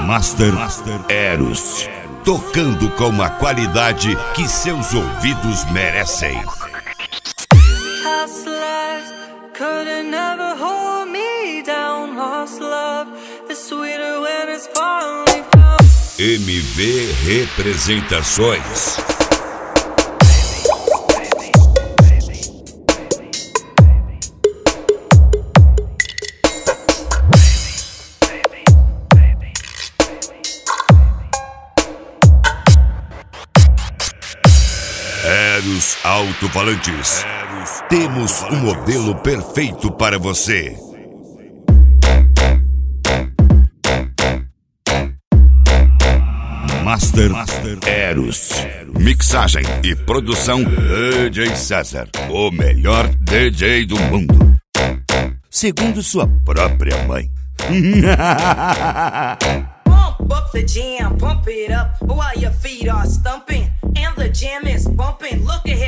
Master Eros, tocando com a qualidade que seus ouvidos merecem. Past lives could never hold me down. Lost love is sweeter when it's finally found. MV Representações. Eros Alto-Falantes. Temos um modelo perfeito para você. Master Eros. Mixagem e produção DJ César, o melhor DJ do mundo, segundo sua própria mãe. Pump up the jam, pump it up while your feet are stumping and the jam is bumping. Look at